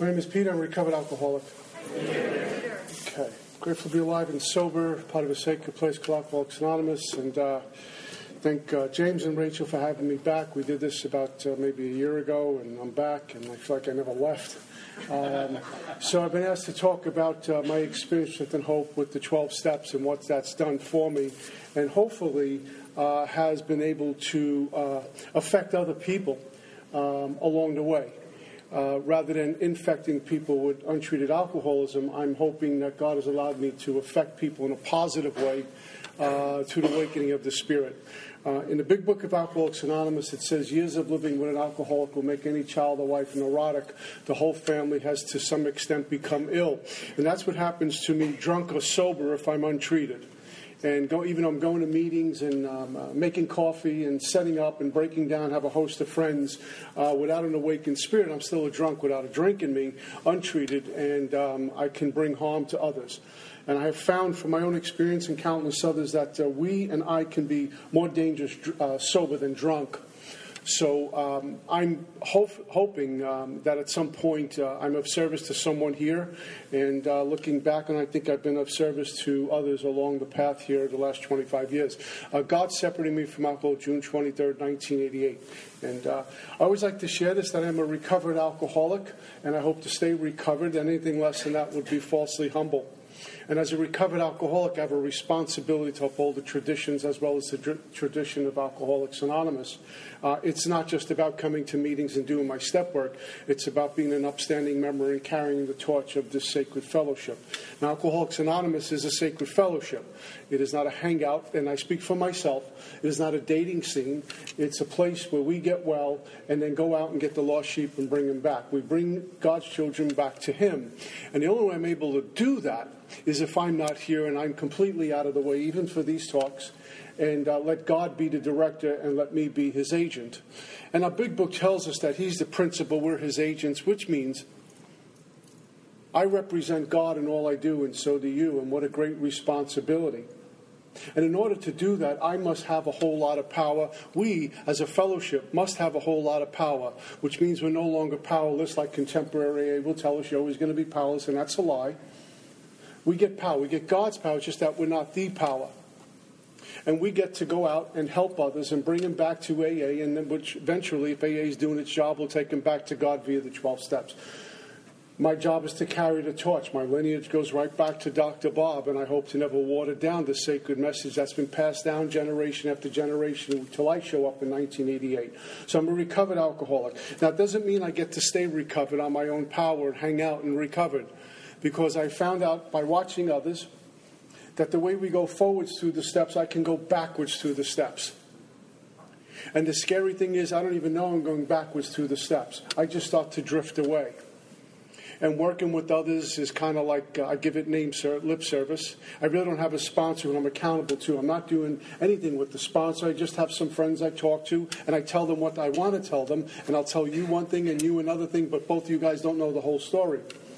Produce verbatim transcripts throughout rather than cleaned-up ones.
My name is Peter. I'm a recovered alcoholic. Okay. Grateful to be alive and sober, part of a sacred place called Alcoholics Anonymous. And uh, thank uh, James and Rachel for having me back. We did this about uh, maybe a year ago, and I'm back, and I feel like I never left. Um, so I've been asked to talk about uh, my experience with and hope with the twelve steps and what that's done for me, and hopefully uh, has been able to uh, affect other people um, along the way. Uh, rather than infecting people with untreated alcoholism, I'm hoping that God has allowed me to affect people in a positive way uh, to the awakening of the Spirit. Uh, in the Big Book of Alcoholics Anonymous, it says, years of living with an alcoholic will make any child or wife neurotic. The whole family has to some extent become ill. And that's what happens to me, drunk or sober, if I'm untreated. And go, even though I'm going to meetings and um, uh, making coffee and setting up and breaking down, have a host of friends, uh, without an awakened spirit, I'm still a drunk without a drink in me, untreated, and um, I can bring harm to others. And I have found from my own experience and countless others that uh, we and I can be more dangerous uh, sober than drunk. So um, I'm hope, hoping um, that at some point uh, I'm of service to someone here. And uh, looking back, and I think I've been of service to others along the path here the last twenty-five years. Uh, God separated me from alcohol June twenty-third, nineteen eighty-eight. And uh, I always like to share this, that I'm a recovered alcoholic, and I hope to stay recovered. Anything less than that would be falsely humble. And as a recovered alcoholic, I have a responsibility to uphold the traditions as well as the dr- tradition of Alcoholics Anonymous. Uh, it's not just about coming to meetings and doing my step work. It's about being an upstanding member and carrying the torch of this sacred fellowship. Now, Alcoholics Anonymous is a sacred fellowship. It is not a hangout, and I speak for myself. It is not a dating scene. It's a place where we get well and then go out and get the lost sheep and bring them back. We bring God's children back to Him. And the only way I'm able to do that is if I'm not here and I'm completely out of the way, even for these talks, and uh, let God be the director and let me be His agent. And our big book tells us that He's the principal, we're His agents, which means I represent God in all I do, and so do you, and what a great responsibility. And in order to do that, I must have a whole lot of power. We, as a fellowship, must have a whole lot of power, which means we're no longer powerless like contemporary A A will tell us you're always going to be powerless, and that's a lie. We get power. We get God's power. It's just that we're not the power. And we get to go out and help others and bring them back to A A, and then which eventually, if A A is doing its job, we'll take them back to God via the twelve steps. My job is to carry the torch. My lineage goes right back to Doctor Bob, and I hope to never water down the sacred message that's been passed down generation after generation until I show up in nineteen eighty-eight. So I'm a recovered alcoholic. Now, it doesn't mean I get to stay recovered on my own power and hang out and recovered, because I found out by watching others that the way we go forwards through the steps, I can go backwards through the steps. And the scary thing is, I don't even know I'm going backwards through the steps. I just start to drift away. And working with others is kind of like, uh, I give it name ser- lip service. I really don't have a sponsor who I'm accountable to. I'm not doing anything with the sponsor. I just have some friends I talk to, and I tell them what I want to tell them. And I'll tell you one thing and you another thing, but both of you guys don't know the whole story.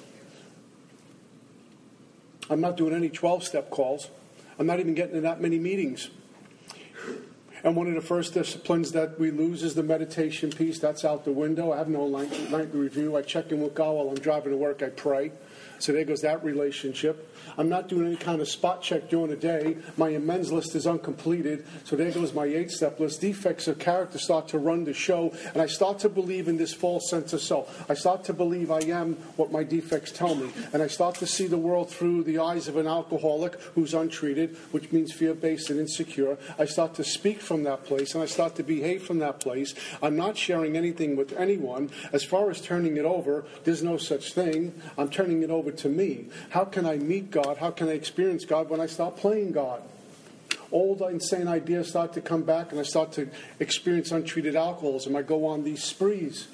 I'm not doing any twelve-step calls. I'm not even getting in that many meetings. And one of the first disciplines that we lose is the meditation piece. That's out the window. I have no nightly review. I check in with God while I'm driving to work. I pray. So there goes that relationship. I'm not doing any kind of spot check during the day. My amends list is uncompleted. So there goes my eight-step list. Defects of character start to run the show. And I start to believe in this false sense of self. I start to believe I am what my defects tell me. And I start to see the world through the eyes of an alcoholic who's untreated, which means fear-based and insecure. I start to speak from that place, and I start to behave from that place. I'm not sharing anything with anyone. As far as turning it over, there's no such thing. I'm turning it over to me. How can I meet God? How can I experience God when I stop playing God? Old insane ideas start to come back, and I start to experience untreated alcoholism. I go on these sprees.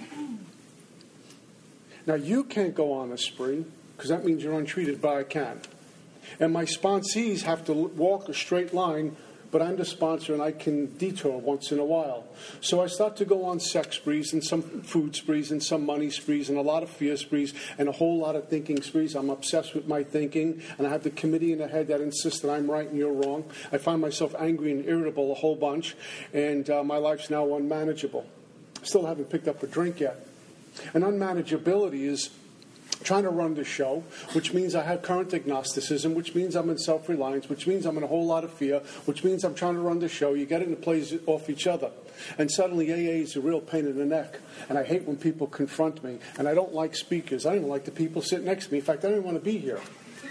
Now, you can't go on a spree, because that means you're untreated, but I can. And my sponsees have to walk a straight line, but I'm the sponsor and I can detour once in a while. So I start to go on sex sprees and some food sprees and some money sprees and a lot of fear sprees and a whole lot of thinking sprees. I'm obsessed with my thinking, and I have the committee in the head that insists that I'm right and you're wrong. I find myself angry and irritable a whole bunch, and uh, my life's now unmanageable. Still haven't picked up a drink yet. And unmanageability is trying to run the show, which means I have current agnosticism, which means I'm in self-reliance, which means I'm in a whole lot of fear, which means I'm trying to run the show. You get it and it plays off each other. And suddenly A A is a real pain in the neck. And I hate when people confront me. And I don't like speakers. I don't even like the people sitting next to me. In fact, I don't even want to be here.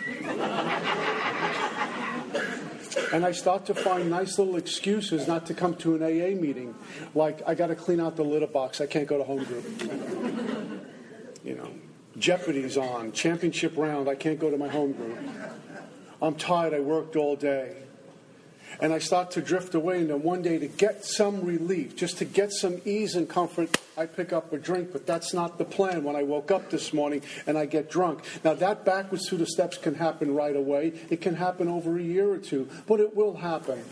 And I start to find nice little excuses not to come to an A A meeting. Like, I got to clean out the litter box. I can't go to home group. You know, Jeopardy's on. Championship round. I can't go to my home group. I'm tired. I worked all day. And I start to drift away. And then one day, to get some relief, just to get some ease and comfort, I pick up a drink. But that's not the plan when I woke up this morning and I get drunk. Now, that backwards through the steps can happen right away. It can happen over a year or two. But it will happen.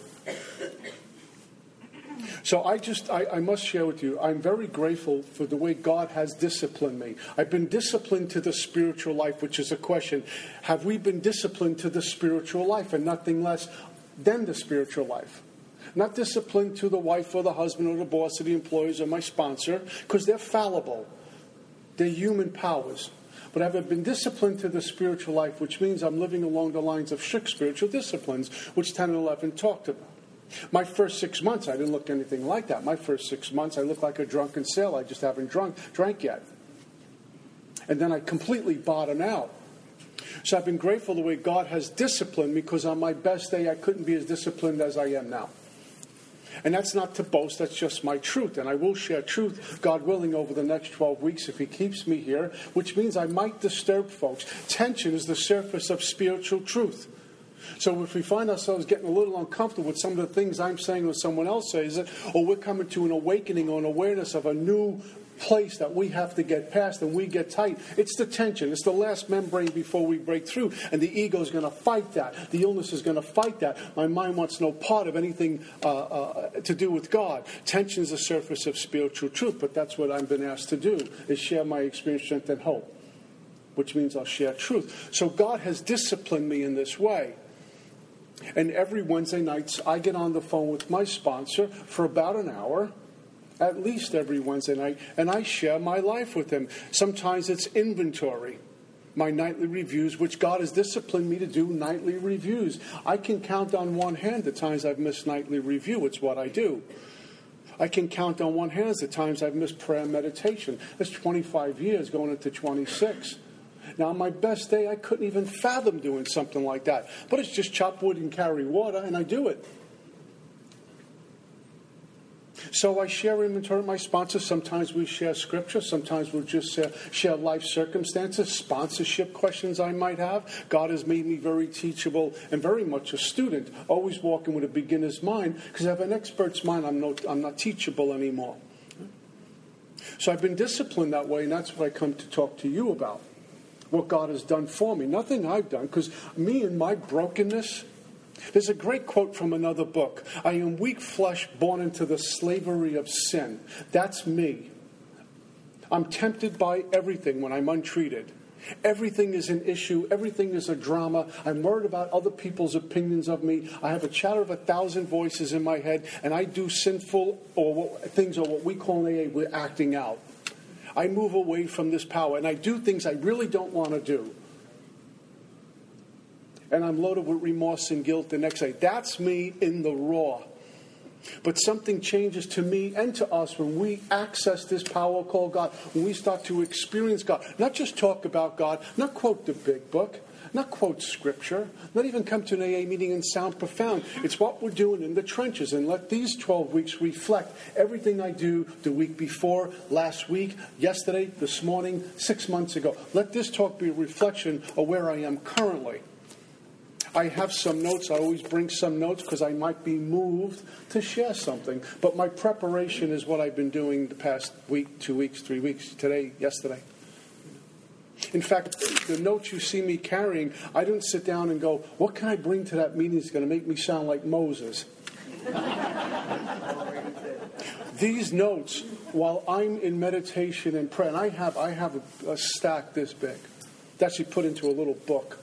So I just, I, I must share with you, I'm very grateful for the way God has disciplined me. I've been disciplined to the spiritual life, which is a question. Have we been disciplined to the spiritual life and nothing less than the spiritual life? Not disciplined to the wife or the husband or the boss or the employees or my sponsor, because they're fallible. They're human powers. But I've been disciplined to the spiritual life, which means I'm living along the lines of strict spiritual disciplines, which ten and eleven talked about. My first six months, I didn't look anything like that. My first six months, I looked like a drunken sailor. I just haven't drunk, drank yet. And then I completely bottomed out. So I've been grateful the way God has disciplined me, because on my best day, I couldn't be as disciplined as I am now. And that's not to boast, that's just my truth. And I will share truth, God willing, over the next twelve weeks if He keeps me here, which means I might disturb folks. Tension is the surface of spiritual truth. So if we find ourselves getting a little uncomfortable with some of the things I'm saying or someone else says it, or we're coming to an awakening or an awareness of a new place that we have to get past and we get tight, it's the tension. It's the last membrane before we break through. And the ego is going to fight that. The illness is going to fight that. My mind wants no part of anything uh, uh, to do with God. Tension is the surface of spiritual truth, but that's what I've been asked to do, is share my experience, strength, and hope, which means I'll share truth. So God has disciplined me in this way. And every Wednesday nights, I get on the phone with my sponsor for about an hour, at least every Wednesday night, and I share my life with him. Sometimes it's inventory, my nightly reviews, which God has disciplined me to do nightly reviews. I can count on one hand the times I've missed nightly review. It's what I do. I can count on one hand the times I've missed prayer and meditation. That's twenty-five years going into twenty-six. Now, on my best day, I couldn't even fathom doing something like that. But it's just chop wood and carry water, and I do it. So I share inventory with my sponsors. Sometimes we share scripture. Sometimes we'll just share, share life circumstances, sponsorship questions I might have. God has made me very teachable and very much a student, always walking with a beginner's mind, because I have an expert's mind. I'm, no, I'm not teachable anymore. So I've been disciplined that way, and that's what I come to talk to you about. What God has done for me. Nothing I've done, because me and my brokenness. There's a great quote from another book. I am weak flesh born into the slavery of sin. That's me. I'm tempted by everything when I'm untreated. Everything is an issue. Everything is a drama. I'm worried about other people's opinions of me. I have a chatter of a thousand voices in my head, and I do sinful or what, things, or what we call in A A, we're acting out. I move away from this power, and I do things I really don't want to do. And I'm loaded with remorse and guilt the next day. That's me in the raw. But something changes to me and to us when we access this power called God, when we start to experience God. Not just talk about God, not quote the big book, not quote scripture, not even come to an A A meeting and sound profound. It's what we're doing in the trenches. And let these twelve weeks reflect everything I do the week before, last week, yesterday, this morning, six months ago. Let this talk be a reflection of where I am currently. I have some notes. I always bring some notes because I might be moved to share something. But my preparation is what I've been doing the past week, two weeks, three weeks, today, yesterday. In fact, the notes you see me carrying, I didn't sit down and go, what can I bring to that meeting that's going to make me sound like Moses? These notes, while I'm in meditation and prayer, and I have, I have a, a stack this big, it's actually put into a little book.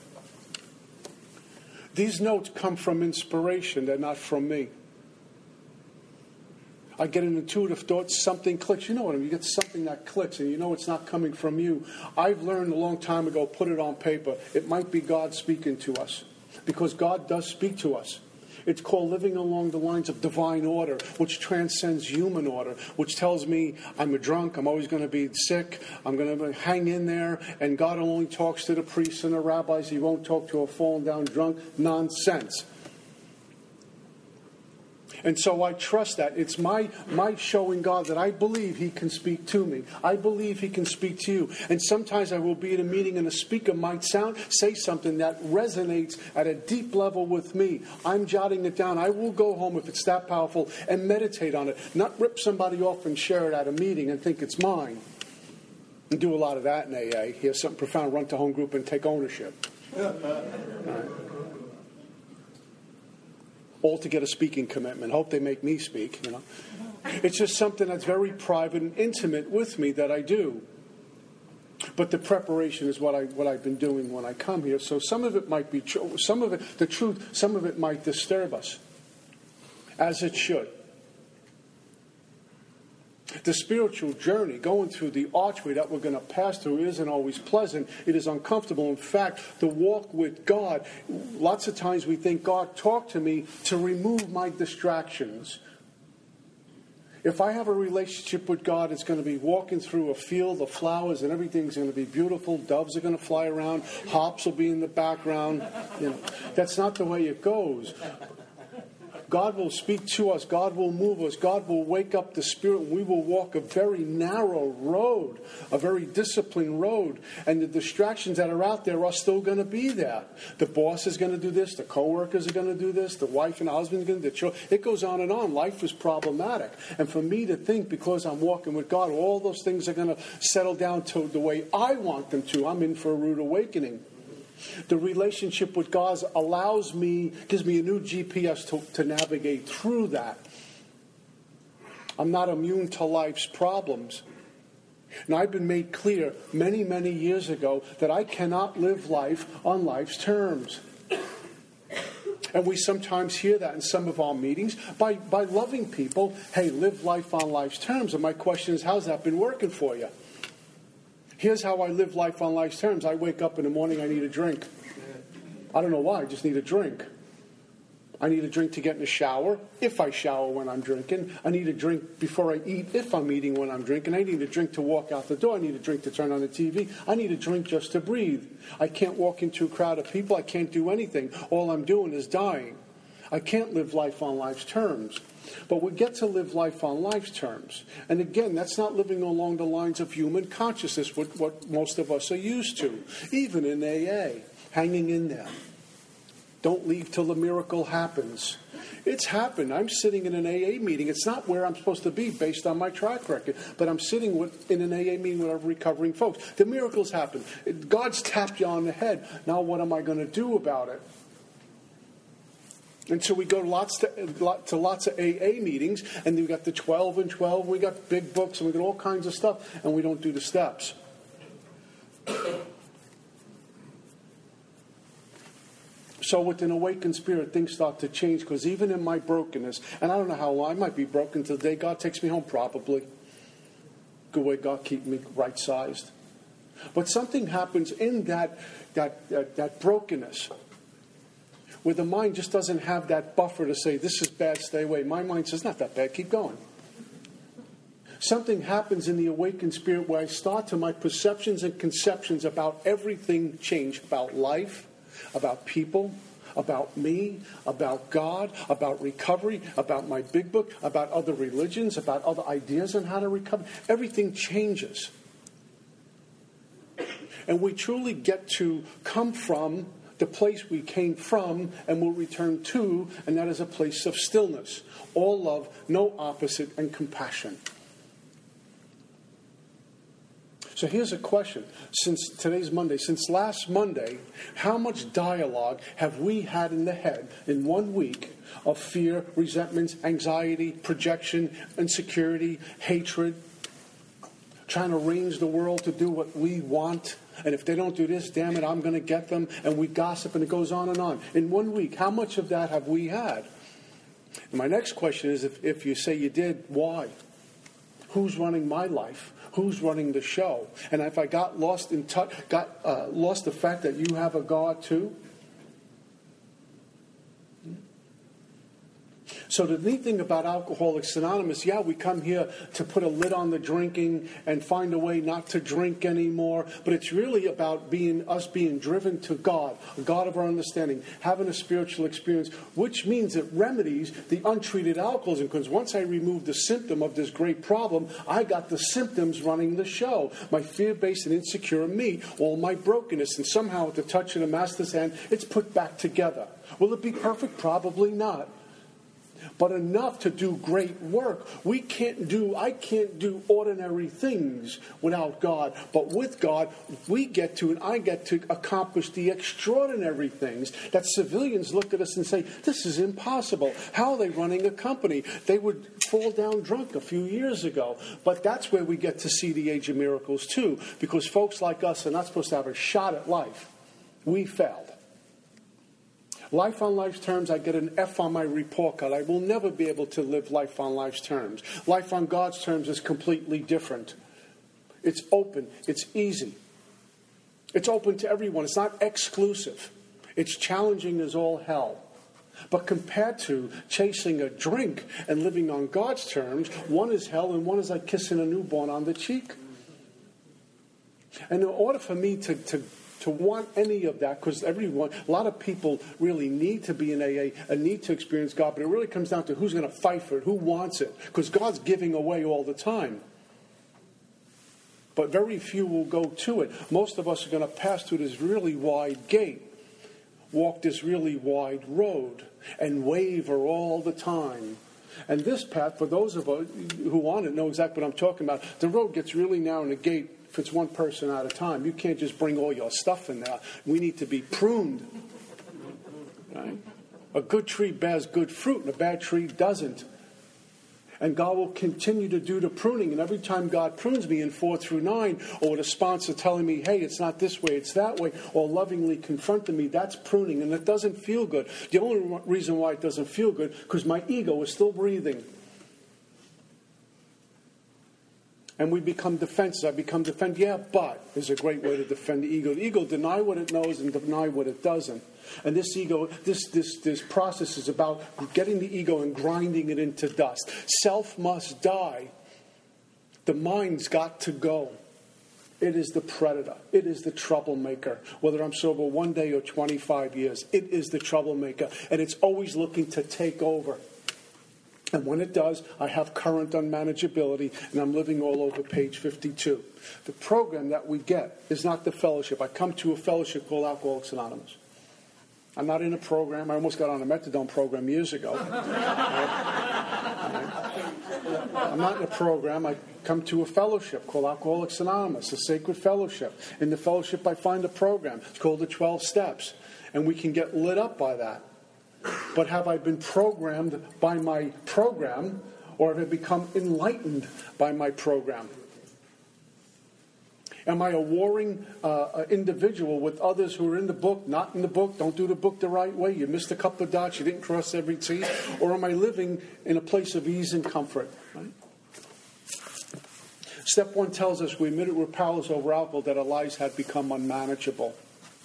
These notes come from inspiration. They're not from me. I get an intuitive thought, something clicks. You know what I mean? You get something that clicks and you know it's not coming from you. I've learned a long time ago, put it on paper. It might be God speaking to us. Because God does speak to us. It's called living along the lines of divine order, which transcends human order, which tells me I'm a drunk, I'm always going to be sick, I'm going to hang in there, and God only talks to the priests and the rabbis. He won't talk to a fallen down drunk. Nonsense. And so I trust that. It's my, my showing God that I believe He can speak to me. I believe He can speak to you. And sometimes I will be at a meeting and a speaker might sound, say something that resonates at a deep level with me. I'm jotting it down. I will go home if it's that powerful and meditate on it. Not rip somebody off and share it at a meeting and think it's mine. And do a lot of that in A A. Hear something profound, run to home group and take ownership. All right. All to get a speaking commitment. Hope they make me speak, you know. It's just something that's very private and intimate with me that I do. But the preparation is what I what I've been doing when I come here. So some of it might be true, some of it the truth, some of it might disturb us. As it should. The spiritual journey, going through the archway that we're going to pass through, isn't always pleasant. It is uncomfortable. In fact, the walk with God, lots of times we think, God, talk to me to remove my distractions. If I have a relationship with God, it's going to be walking through a field of flowers and everything's going to be beautiful. Doves are going to fly around. Hops will be in the background. You know, that's not the way it goes. God will speak to us. God will move us. God will wake up the spirit. We will walk a very narrow road, a very disciplined road. And the distractions that are out there are still going to be there. The boss is going to do this. The co-workers are going to do this. The wife and husband are going to do children. It goes on and on. Life is problematic. And for me to think because I'm walking with God, all those things are going to settle down to the way I want them to, I'm in for a rude awakening. The relationship with God allows me, gives me a new G P S to, to navigate through that. I'm not immune to life's problems. And I've been made clear many, many years ago that I cannot live life on life's terms. And we sometimes hear that in some of our meetings by, by loving people. Hey, live life on life's terms. And my question is, how's that been working for you? Here's how I live life on life's terms. I wake up in the morning, I need a drink. I don't know why, I just need a drink. I need a drink to get in the shower, if I shower when I'm drinking. I need a drink before I eat, if I'm eating when I'm drinking. I need a drink to walk out the door. I need a drink to turn on the T V. I need a drink just to breathe. I can't walk into a crowd of people. I can't do anything. All I'm doing is dying. I can't live life on life's terms. But we get to live life on life's terms. And again, that's not living along the lines of human consciousness, what, what most of us are used to. Even in A A, hanging in there. Don't leave till the miracle happens. It's happened. I'm sitting in an A A meeting. It's not where I'm supposed to be based on my track record. But I'm sitting with, in an A A meeting with recovering folks. The miracles happen. God's tapped you on the head. Now what am I going to do about it? And so we go lots to, to lots of A A meetings, and we got the twelve and twelve, we got big books, and we got all kinds of stuff, and we don't do the steps. So with an awakened spirit, things start to change, because even in my brokenness, and I don't know how long, I might be broken till the day God takes me home, probably. Good way God keep me right-sized. But something happens in that that that, that brokenness, where the mind just doesn't have that buffer to say, this is bad, stay away. My mind says, not that bad, keep going. Something happens in the awakened spirit where I start to, my perceptions and conceptions about everything change, about life, about people, about me, about God, about recovery, about my big book, about other religions, about other ideas on how to recover. Everything changes. And we truly get to come from the place we came from and will return to, and that is a place of stillness. All love, no opposite, and compassion. So here's a question. Since today's Monday, since last Monday, how much dialogue have we had in the head in one week of fear, resentments, anxiety, projection, insecurity, hatred, trying to arrange the world to do what we want? And if they don't do this, damn it, I'm going to get them. And we gossip, and it goes on and on. In one week, how much of that have we had? And my next question is, if, if you say you did, why? Who's running my life? Who's running the show? And if I got lost in touch, got uh, lost the fact that you have a God too. So the neat thing about Alcoholics Anonymous, yeah, we come here to put a lid on the drinking and find a way not to drink anymore, but it's really about being us being driven to God, a God of our understanding, having a spiritual experience, which means it remedies the untreated alcoholism, because once I remove the symptom of this great problem, I got the symptoms running the show. My fear-based and insecure me, all my brokenness, and somehow at the touch of the Master's hand, it's put back together. Will it be perfect? Probably not. But enough to do great work. We can't do, I can't do ordinary things without God. But with God, we get to, and I get to accomplish the extraordinary things that civilians look at us and say, this is impossible. How are they running a company? They would fall down drunk a few years ago. But that's where we get to see the age of miracles too. Because folks like us are not supposed to have a shot at life. We failed. Life on life's terms, I get an F on my report card. I will never be able to live life on life's terms. Life on God's terms is completely different. It's open. It's easy. It's open to everyone. It's not exclusive. It's challenging as all hell. But compared to chasing a drink and living on God's terms, one is hell and one is like kissing a newborn on the cheek. And in order for me to... to To want any of that, because everyone, a lot of people really need to be in A A and need to experience God, but it really comes down to who's going to fight for it, who wants it, because God's giving away all the time. But very few will go to it. Most of us are going to pass through this really wide gate, walk this really wide road, and waver all the time. And this path, for those of us who want it, know exactly what I'm talking about. The road gets really narrow and the gate fits one person at a time. You can't just bring all your stuff in there. We need to be pruned. Right? A good tree bears good fruit, and a bad tree doesn't. And God will continue to do the pruning. And every time God prunes me in four through nine, or with a sponsor telling me, hey, it's not this way, it's that way, or lovingly confronting me, that's pruning. And it doesn't feel good. The only reason why it doesn't feel good, because my ego is still breathing. And we become defensive. I become defend. Yeah, but is a great way to defend the ego. The ego deny what it knows and deny what it doesn't. And this ego, this this this process is about getting the ego and grinding it into dust. Self must die. The mind's got to go. It is the predator. It is the troublemaker. Whether I'm sober one day or twenty-five years, it is the troublemaker. And it's always looking to take over. And when it does, I have current unmanageability, and I'm living all over page fifty-two. The program that we get is not the fellowship. I come to a fellowship called Alcoholics Anonymous. I'm not in a program. I almost got on a methadone program years ago. I'm not in a program. I come to a fellowship called Alcoholics Anonymous, a sacred fellowship. In the fellowship, I find a program. It's called the twelve Steps. And we can get lit up by that. But have I been programmed by my program, or have I become enlightened by my program? Am I a warring uh, individual with others who are in the book, not in the book, don't do the book the right way, you missed a couple of dots, you didn't cross every T? Or am I living in a place of ease and comfort? Right? Step one tells us we admitted we're powerless over alcohol, that our lives had become unmanageable.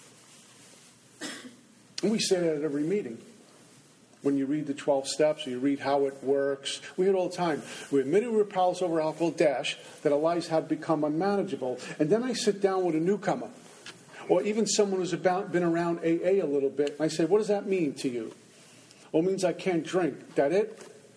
And we say that at every meeting. When you read the twelve steps, or you read how it works, we hear it all the time. We admitted we were powerless over alcohol, dash, that our lives had become unmanageable. And then I sit down with a newcomer, or even someone who's about, been around A A a little bit, and I say, what does that mean to you? Well, it means I can't drink. That it?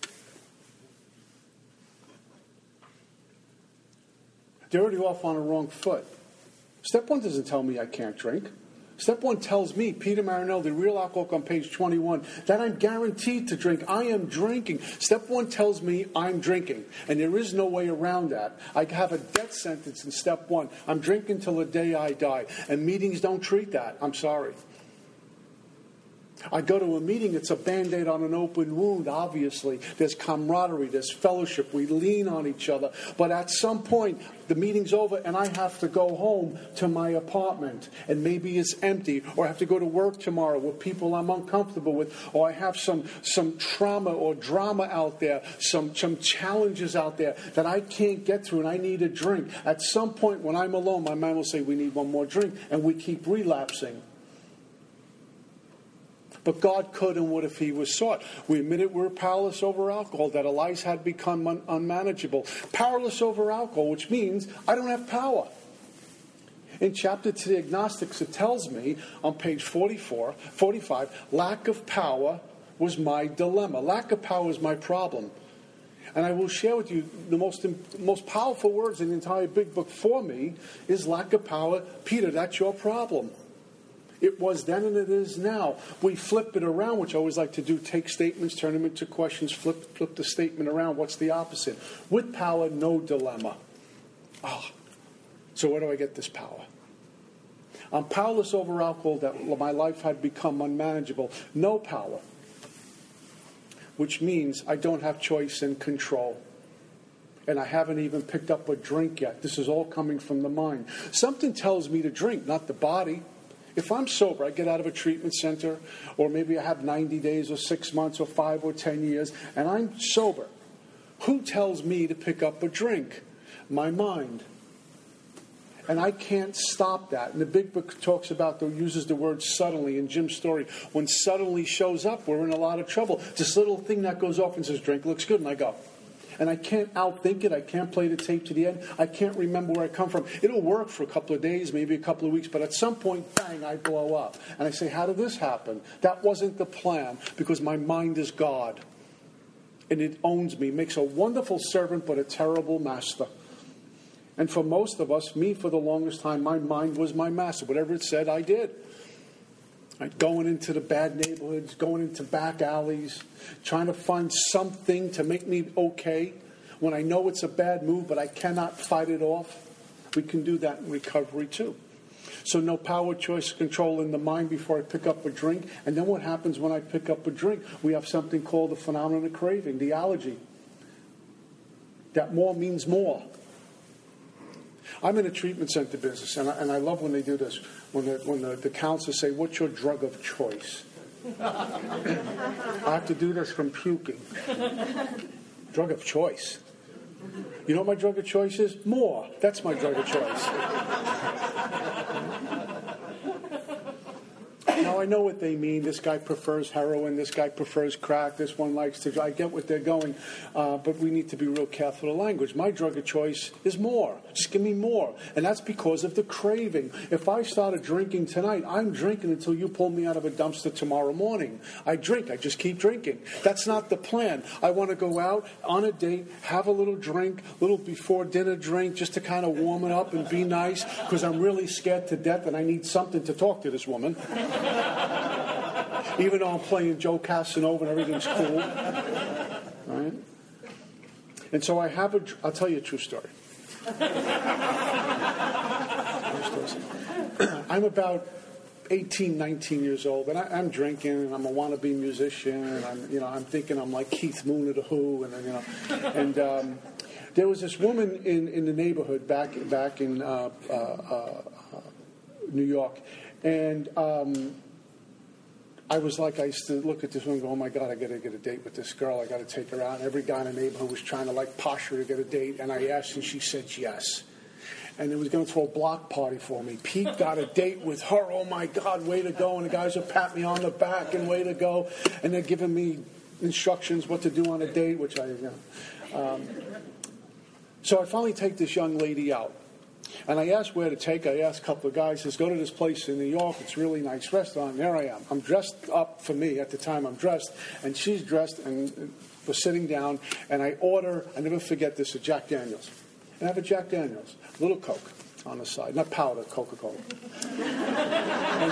They're already off on a wrong foot. Step one doesn't tell me I can't drink. Step one tells me, Peter Marinelli, the real alcoholic on page twenty-one, that I'm guaranteed to drink. I am drinking. Step one tells me I'm drinking. And there is no way around that. I have a death sentence in step one. I'm drinking till the day I die. And meetings don't treat that. I'm sorry. I go to a meeting, it's a Band-Aid on an open wound, obviously. There's camaraderie, there's fellowship, we lean on each other. But at some point, the meeting's over and I have to go home to my apartment. And maybe it's empty, or I have to go to work tomorrow with people I'm uncomfortable with, or I have some, some trauma or drama out there, some, some challenges out there that I can't get through and I need a drink. At some point when I'm alone, my mind will say, we need one more drink, and we keep relapsing. But God could and would if He was sought. We admitted we're powerless over alcohol, that our lives had become un- unmanageable. Powerless over alcohol, which means I don't have power. In chapter to the agnostics, it tells me on page forty-four, forty-five, lack of power was my dilemma. Lack of power is my problem. And I will share with you the most, most powerful words in the entire big book for me is lack of power. Peter, that's your problem. It was then and it is now. We flip it around, which I always like to do. Take statements, turn them into questions, flip flip the statement around. What's the opposite? With power, no dilemma. Oh, so where do I get this power? I'm powerless over alcohol, that my life had become unmanageable. No power, which means I don't have choice and control. And I haven't even picked up a drink yet. This is all coming from the mind. Something tells me to drink, not the body. If I'm sober, I get out of a treatment center, or maybe I have ninety days or six months or five or ten years, and I'm sober. Who tells me to pick up a drink? My mind. And I can't stop that. And the big book talks about, the, uses the word suddenly in Jim's story. When suddenly shows up, we're in a lot of trouble. This little thing that goes off and says, drink looks good, and I go. And I can't outthink it. I can't play the tape to the end. I can't remember where I come from. It'll work for a couple of days, maybe a couple of weeks, but at some point, bang, I blow up. And I say, how did this happen? That wasn't the plan, because my mind is God. And it owns me. Makes a wonderful servant, but a terrible master. And for most of us, me for the longest time, my mind was my master. Whatever it said, I did. Right, going into the bad neighborhoods, going into back alleys, trying to find something to make me okay when I know it's a bad move, but I cannot fight it off. We can do that in recovery too. So no power, choice, control in the mind before I pick up a drink. And then what happens when I pick up a drink? We have something called the phenomenon of craving, the allergy. That more means more. I'm in a treatment center business, and I, and I love when they do this. When the, when the, the counselors say, what's your drug of choice? I have to do this from puking. Drug of choice. You know what my drug of choice is? More. That's my drug of choice. Now, I know what they mean. This guy prefers heroin. This guy prefers crack. This one likes to... I get what they're going. Uh, but we need to be real careful of language. My drug of choice is more. Just give me more. And that's because of the craving. If I started drinking tonight, I'm drinking until you pull me out of a dumpster tomorrow morning. I drink. I just keep drinking. That's not the plan. I want to go out on a date, have a little drink, little before dinner drink, just to kind of warm it up and be nice, because I'm really scared to death and I need something to talk to this woman. Even though I'm playing Joe Casanova and everything's cool. Right? And so I have a... I'll tell you a true story. I'm about eighteen, nineteen years old, and I, I'm drinking, and I'm a wannabe musician, and I'm, you know, I'm thinking I'm like Keith Moon of The Who, and you know, and um, there was this woman in, in the neighborhood back back in uh, uh, uh, New York, and um, I was like, I used to look at this woman and go, oh my God, I got to get a date with this girl. I got to take her out. And every guy in the neighborhood was trying to like posh her to get a date. And I asked, and she said yes. And it was going to throw a block party for me. Pete got a date with her. Oh my God, way to go. And the guys would pat me on the back and way to go. And they're giving me instructions what to do on a date, which I, you know. Um, so I finally take this young lady out. And I asked where to take her. I asked a couple of guys, says, go to this place in New York. It's a really nice restaurant. And there I am. I'm dressed up for me. At the time, I'm dressed. And she's dressed, and we're sitting down. And I order, I never forget this, a Jack Daniels. And I have a Jack Daniels, a little Coke on the side. Not powder, Coca-Cola. and,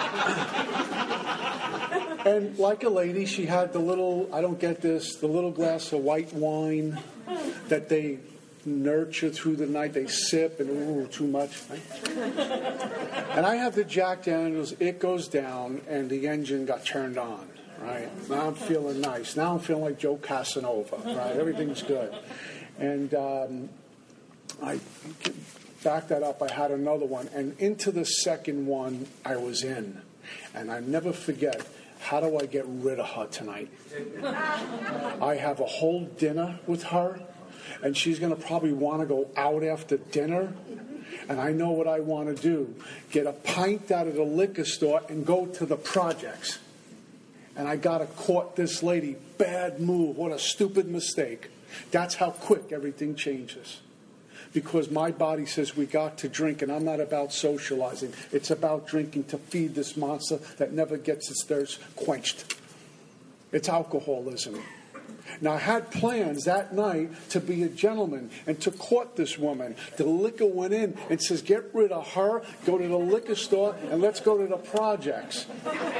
uh, and like a lady, she had the little, I don't get this, the little glass of white wine that they nurture through the night. They sip and, ooh, too much. Right? And I have the Jack Daniels. It goes down, and the engine got turned on. Right? Now I'm feeling nice. Now I'm feeling like Joe Casanova. Right? Everything's good. And um, I backed that up. I had another one. And into the second one, I was in. And I never forget, how do I get rid of her tonight? I have a whole dinner with her. And she's going to probably want to go out after dinner. And I know what I want to do. Get a pint out of the liquor store and go to the projects. And I got to court this lady. Bad move. What a stupid mistake. That's how quick everything changes. Because my body says we got to drink, and I'm not about socializing. It's about drinking to feed this monster that never gets its thirst quenched. It's alcoholism. Now, I had plans that night to be a gentleman and to court this woman. The liquor went in and says, get rid of her, go to the liquor store, and let's go to the projects.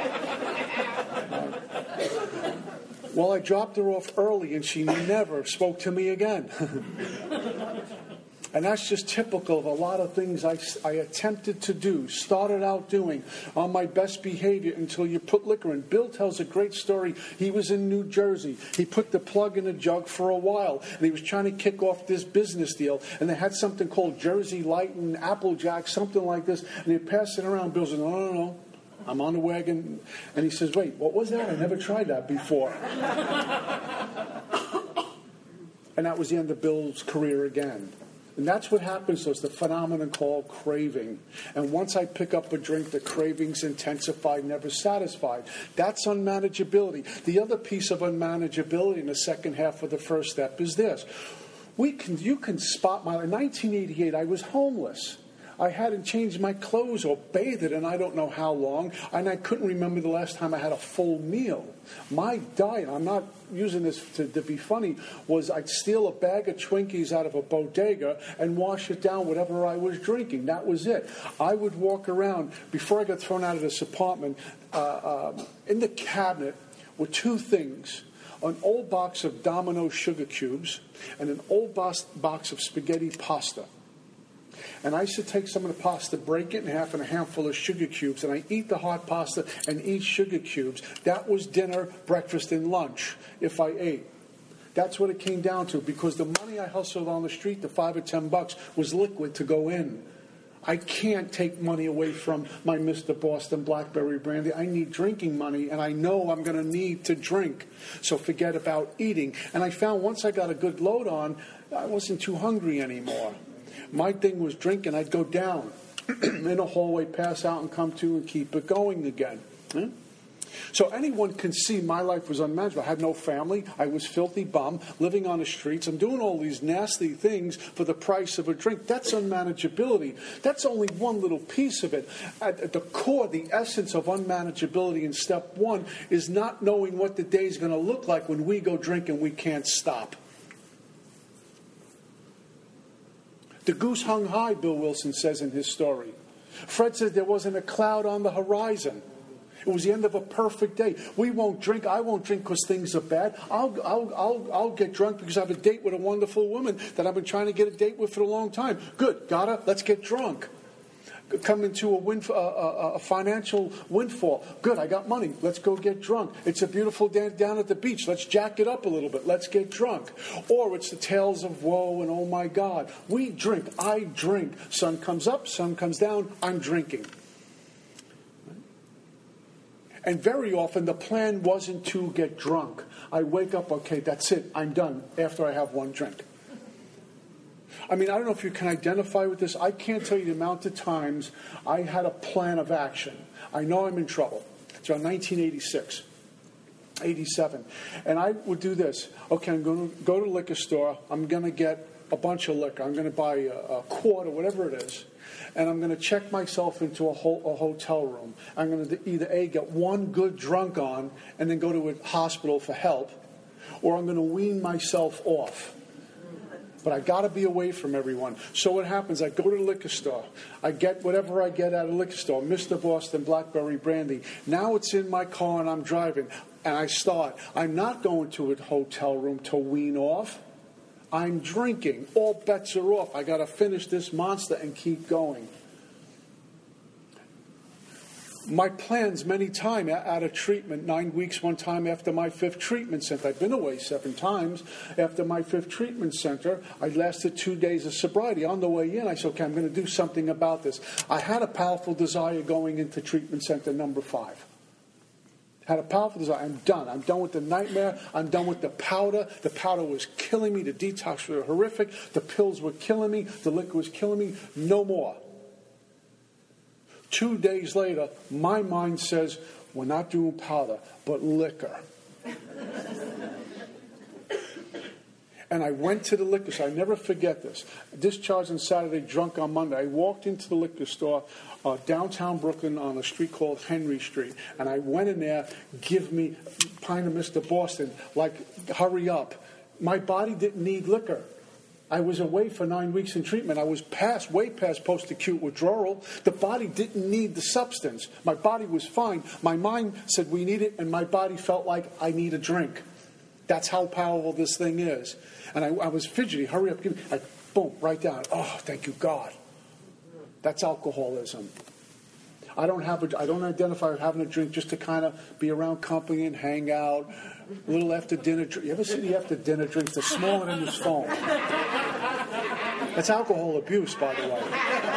Well, I dropped her off early, and she never spoke to me again. And that's just typical of a lot of things I, I attempted to do, started out doing on my best behavior until you put liquor in. Bill tells a great story. He was in New Jersey. He put the plug in a jug for a while, and he was trying to kick off this business deal. And they had something called Jersey Light and Applejack, something like this. And he passed it around. Bill said, no, no, no. I'm on the wagon. And he says, wait, what was that? I never tried that before. And that was the end of Bill's career again. And that's what happens to us, the phenomenon called craving. And once I pick up a drink, the craving's intensified, never satisfied. That's unmanageability. The other piece of unmanageability in the second half of the first step is this. We can, you can spot my... In nineteen eighty-eight, I was homeless. I hadn't changed my clothes or bathed in I don't know how long, and I couldn't remember the last time I had a full meal. My diet, I'm not using this to, to be funny, was I'd steal a bag of Twinkies out of a bodega and wash it down whatever I was drinking. That was it. I would walk around, before I got thrown out of this apartment, uh, um, in the cabinet were two things. An old box of Domino sugar cubes and an old box, box of spaghetti pasta. And I used to take some of the pasta, break it in half, and a handful of sugar cubes, and I eat the hot pasta and eat sugar cubes. That was dinner, breakfast, and lunch if I ate. That's what it came down to, because the money I hustled on the street, the five or ten bucks, was liquid to go in. I can't take money away from my Mister Boston Blackberry Brandy. I need drinking money, and I know I'm going to need to drink. So forget about eating. And I found once I got a good load on, I wasn't too hungry anymore. My thing was drinking. I'd go down in a hallway, pass out, and come to and keep it going again. Hmm? So anyone can see my life was unmanageable. I had no family. I was filthy bum, living on the streets. I'm doing all these nasty things for the price of a drink. That's unmanageability. That's only one little piece of it. At, at the core, the essence of unmanageability in step one is not knowing what the day is going to look like when we go drink and we can't stop. The goose hung high, Bill Wilson says in his story. Fred says there wasn't a cloud on the horizon. It was the end of a perfect day. We won't drink. I won't drink because things are bad. I'll, I'll, I'll, I'll get drunk because I have a date with a wonderful woman that I've been trying to get a date with for a long time. Good. Got her. Let's get drunk. Come into a, wind, a, a, a financial windfall. Good, I got money. Let's go get drunk. It's a beautiful day down at the beach. Let's jack it up a little bit. Let's get drunk. Or it's the tales of woe and oh my God. We drink. I drink. Sun comes up, sun comes down. I'm drinking. And very often the plan wasn't to get drunk. I wake up, okay, that's it. I'm done after I have one drink. I mean, I don't know if you can identify with this. I can't tell you the amount of times I had a plan of action. I know I'm in trouble. It's around nineteen eighty-six, eighty-seven. And I would do this. Okay, I'm going to go to the liquor store. I'm going to get a bunch of liquor. I'm going to buy a, a quart or whatever it is. And I'm going to check myself into a, ho- a hotel room. I'm going to either A, get one good drunk on and then go to a hospital for help, or I'm going to wean myself off. But I got to be away from everyone. So what happens? I go to the liquor store. I get whatever I get out of the liquor store. Mister Boston Blackberry Brandy. Now it's in my car and I'm driving. And I start. I'm not going to a hotel room to wean off. I'm drinking. All bets are off. I got to finish this monster and keep going. My plans many times out of treatment, nine weeks one time after my fifth treatment center. I've been away seven times after my fifth treatment center. I lasted two days of sobriety. On the way in, I said, okay, I'm going to do something about this. I had a powerful desire going into treatment center number five. Had a powerful desire. I'm done. I'm done with the nightmare. I'm done with the powder. The powder was killing me. The detox was horrific. The pills were killing me. The liquor was killing me. No more. Two days later, my mind says, we're not doing powder, but liquor. And I went to the liquor store. I never forget this. Discharged on Saturday, drunk on Monday. I walked into the liquor store uh, downtown Brooklyn on a street called Henry Street. And I went in there, give me a pint of Mister Boston, like, hurry up. My body didn't need liquor. I was away for nine weeks in treatment. I was past, way past post-acute withdrawal. The body didn't need the substance. My body was fine. My mind said we need it, and my body felt like I need a drink. That's how powerful this thing is. And I, I was fidgety. Hurry up, give me. I, boom, right down. Oh, thank you, God. That's alcoholism. I don't have a, I don't identify with having a drink just to kind of be around company and hang out. A little after dinner drink. You ever see the after dinner drinks? They're smaller than this phone. That's alcohol abuse, by the way.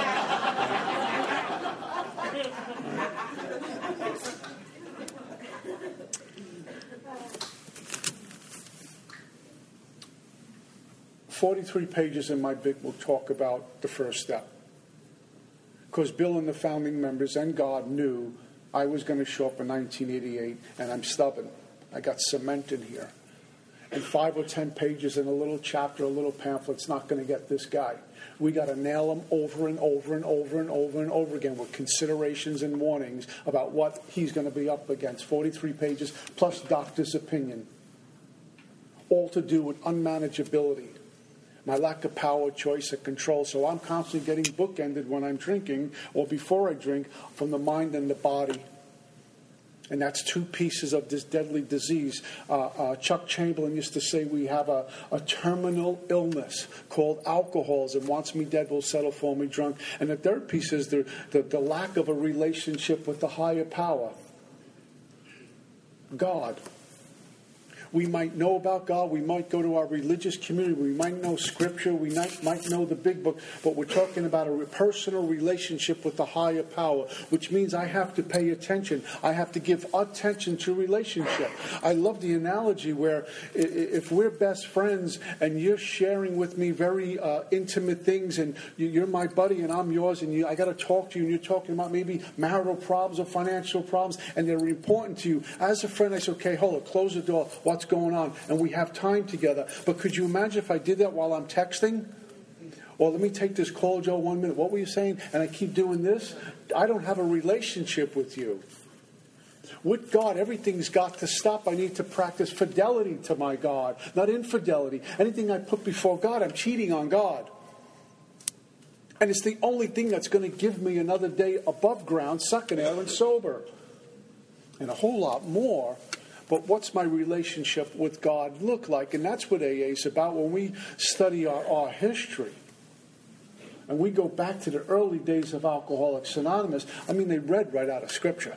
Forty-three pages in my big book talk about the first step. Because Bill and the founding members and God knew I was going to show up in nineteen eighty-eight, and I'm stubborn. I got cement in here. And five or ten pages in a little chapter, a little pamphlet's not going to get this guy. We got to nail him over and over and over and over and over again with considerations and warnings about what he's going to be up against. forty-three pages plus doctor's opinion. All to do with unmanageability. My lack of power, choice, and control. So I'm constantly getting bookended when I'm drinking or before I drink from the mind and the body. And that's two pieces of this deadly disease. Uh, uh, Chuck Chamberlain used to say we have a, a terminal illness called alcoholism. Wants me dead, will settle for me drunk. And the third piece is the, the, the lack of a relationship with the higher power. God. We might know about God. We might go to our religious community. We might know Scripture. We might, might know the big book. But we're talking about a personal relationship with the higher power, which means I have to pay attention. I have to give attention to relationship. I love the analogy where if we're best friends and you're sharing with me very uh, intimate things and you're my buddy and I'm yours and you, I got to talk to you and you're talking about maybe marital problems or financial problems and they're important to you. As a friend, I say, okay, hold it, close the door. What's going on? And we have time together. But could you imagine if I did that while I'm texting? Or let me take this call, Joe, one minute. What were you saying? And I keep doing this? I don't have a relationship with you. With God, everything's got to stop. I need to practice fidelity to my God, not infidelity. Anything I put before God, I'm cheating on God. And it's the only thing that's going to give me another day above ground, sucking air and sober. And a whole lot more. But what's my relationship with God look like? And that's what A A is about when we study our, our history. And we go back to the early days of Alcoholics Anonymous. I mean, they read right out of Scripture.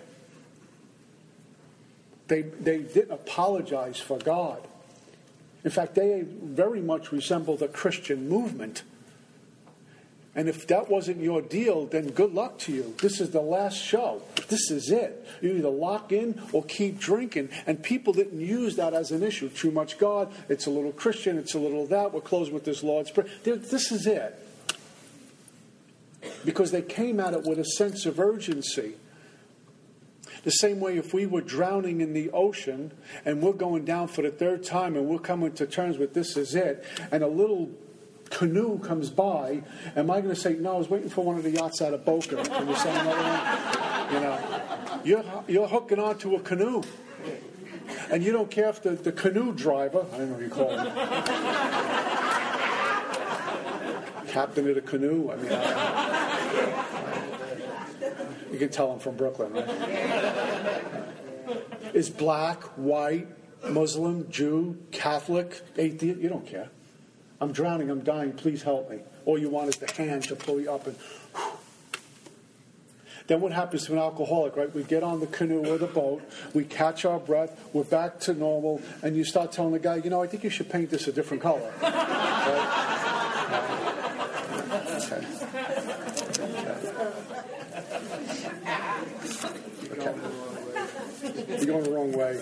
They, they didn't apologize for God. In fact, A A very much resembled a Christian movement. And if that wasn't your deal, then good luck to you. This is the last show. This is it. You either lock in or keep drinking. And people didn't use that as an issue. Too much God. It's a little Christian. It's a little that. We're closing with this Lord's Prayer. This is it. Because they came at it with a sense of urgency. The same way if we were drowning in the ocean and we're going down for the third time and we're coming to terms with this is it. And a little canoe comes by, am I going to say, no, I was waiting for one of the yachts out of Boca. Can you say another one? You know, you're, you're hooking onto a canoe. And you don't care if the, the canoe driver, I don't know what you call him, captain of the canoe, I mean, I, you can tell I'm from Brooklyn, right? Is black, white, Muslim, Jew, Catholic, atheist, you don't care. I'm drowning, I'm dying, please help me. All you want is the hand to pull you up and whew. Then what happens to an alcoholic, right? We get on the canoe or the boat, we catch our breath, we're back to normal, and you start telling the guy, you know, I think you should paint this a different color. Right? Okay. Okay. Okay. You're going the wrong way.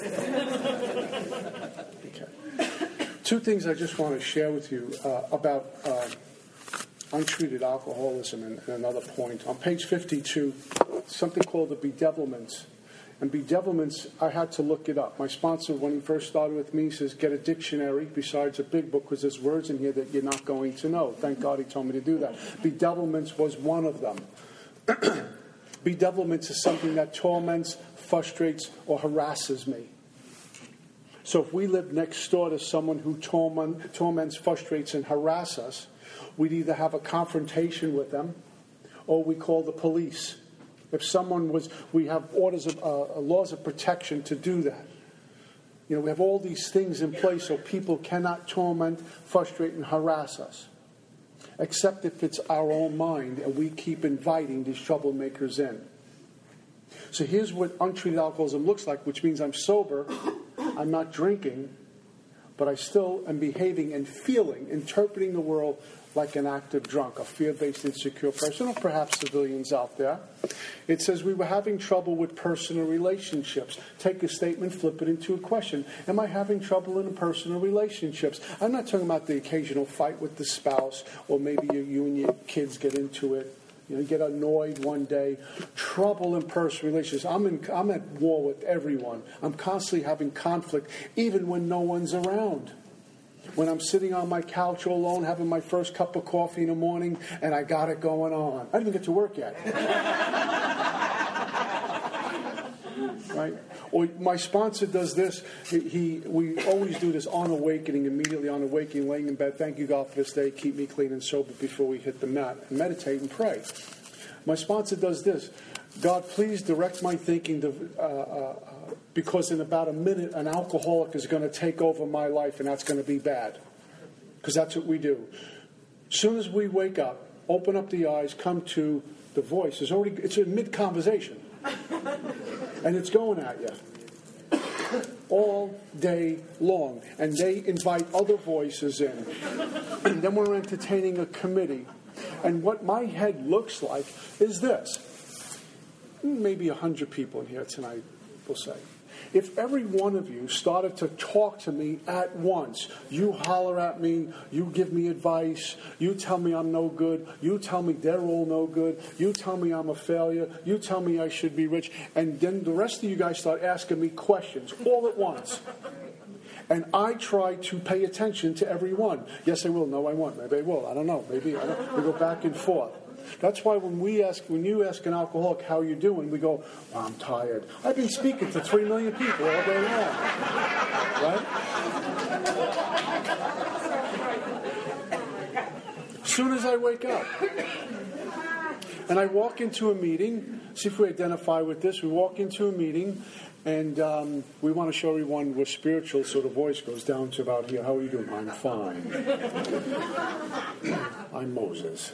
Okay. Two things I just want to share with you uh, about uh, untreated alcoholism and, and another point. On page fifty-two, something called the bedevilments. And bedevilments, I had to look it up. My sponsor, when he first started with me, says, get a dictionary besides a big book because there's words in here that you're not going to know. Thank God he told me to do that. Bedevilments was one of them. Bedevilments is something that torments, frustrates, or harasses me. So if we live next door to someone who torment, torments, frustrates, and harasses us, we'd either have a confrontation with them or we call the police. If someone was, we have orders of, uh, laws of protection to do that. You know, we have all these things in place so people cannot torment, frustrate, and harass us. Except if it's our own mind and we keep inviting these troublemakers in. So here's what untreated alcoholism looks like, which means I'm sober, I'm not drinking, but I still am behaving and feeling, interpreting the world like an active drunk, a fear-based, insecure person, or perhaps civilians out there. It says we were having trouble with personal relationships. Take a statement, flip it into a question. Am I having trouble in personal relationships? I'm not talking about the occasional fight with the spouse, or maybe you, you and your kids get into it. You know, get annoyed one day. Trouble in personal relationships. I'm in, I'm at war with everyone. I'm constantly having conflict, even when no one's around. When I'm sitting on my couch all alone, having my first cup of coffee in the morning, and I got it going on. I didn't even get to work yet. Right? Or my sponsor does this. He, he, we always do this on awakening, immediately on awakening, laying in bed. Thank you, God, for this day. Keep me clean and sober before we hit the mat. And meditate and pray. My sponsor does this. God, please direct my thinking to, uh, uh, because in about a minute, an alcoholic is going to take over my life, and that's going to be bad. Because that's what we do. As soon as we wake up, open up the eyes, come to the voice. It's already it's in mid-conversation. And it's going at you. All day long. And they invite other voices in. And then we're entertaining a committee. And what my head looks like is this. Maybe a hundred people in here tonight, we'll say. If every one of you started to talk to me at once, you holler at me, you give me advice, you tell me I'm no good, you tell me they're all no good, you tell me I'm a failure, you tell me I should be rich, and then the rest of you guys start asking me questions all at once. And I try to pay attention to every one. Yes, I will. No, I won't. Maybe I will. I don't know. Maybe I don't. We go back and forth. That's why when we ask, when you ask an alcoholic how you're doing, we go, oh, I'm tired. I've been speaking to three million people all day long, right? As soon as I wake up, and I walk into a meeting, see if we identify with this. We walk into a meeting, and um, we want to show everyone we're spiritual, so the voice goes down to about here. How are you doing? I'm fine. I'm Moses.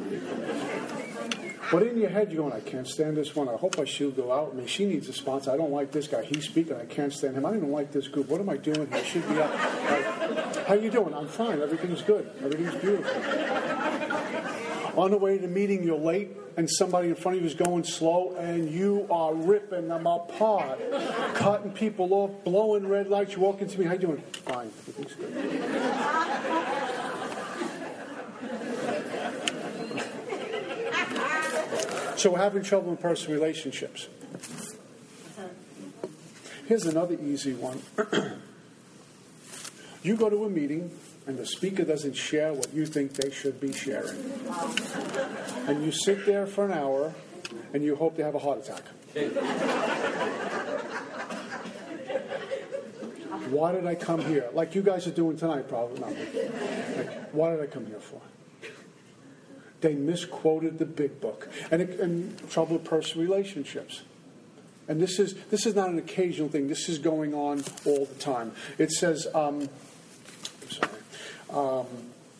But in your head, you're going, I can't stand this one. I hope I she'll go out. I mean, she needs a sponsor. I don't like this guy. He's speaking. I can't stand him. I don't even like this group. What am I doing? I should be out. Like, how you doing? I'm fine. Everything's good. Everything's beautiful. On the way to the meeting, you're late, and somebody in front of you is going slow, and you are ripping them apart, cutting people off, blowing red lights. You walk into me. How you doing? Fine. Everything's good. So we're having trouble in personal relationships. Here's another easy one. You go to a meeting, and the speaker doesn't share what you think they should be sharing. And you sit there for an hour, and you hope they have a heart attack. Why did I come here? Like you guys are doing tonight, probably. No. Like, why did I come here for? They misquoted the big book. And, it, and trouble with personal relationships. And this is this is not an occasional thing. This is going on all the time. It says, um, I'm sorry, um,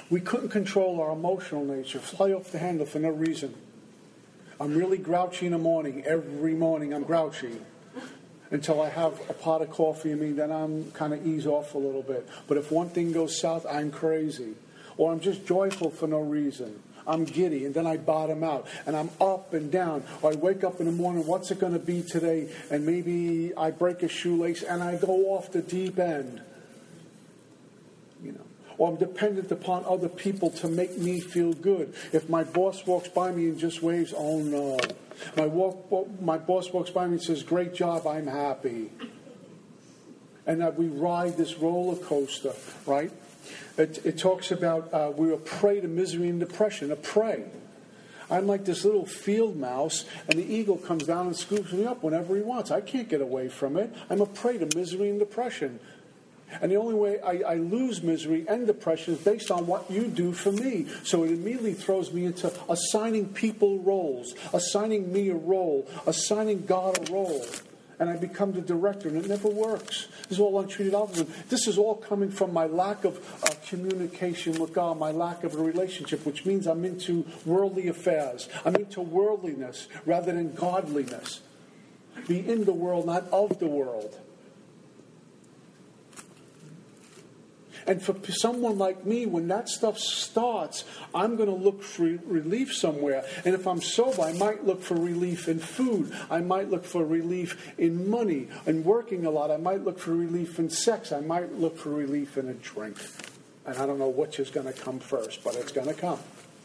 We couldn't control our emotional nature. Fly off the handle for no reason. I'm really grouchy in the morning. Every morning I'm grouchy. Until I have a pot of coffee in me, then I'm kind of ease off a little bit. But if one thing goes south, I'm crazy. Or I'm just joyful for no reason. I'm giddy, and then I bottom out. And I'm up and down. Or I wake up in the morning, what's it going to be today? And maybe I break a shoelace, and I go off the deep end. You know. Or I'm dependent upon other people to make me feel good. If my boss walks by me and just waves, oh no. My, walk, my boss walks by me and says, great job, I'm happy. And that we ride this roller coaster, right? It, it talks about uh, we're a prey to misery and depression, a prey. I'm like this little field mouse, and the eagle comes down and scoops me up whenever he wants. I can't get away from it. I'm a prey to misery and depression. And the only way I, I lose misery and depression is based on what you do for me. So it immediately throws me into assigning people roles, assigning me a role, assigning God a role. And I become the director, and it never works. This is all untreated altruism. This is all coming from my lack of uh, communication with God, my lack of a relationship, which means I'm into worldly affairs. I'm into worldliness rather than godliness. Be in the world, not of the world. And for someone like me, when that stuff starts, I'm going to look for relief somewhere. And if I'm sober, I might look for relief in food. I might look for relief in money. And working a lot, I might look for relief in sex. I might look for relief in a drink. And I don't know which is going to come first, but it's going to come.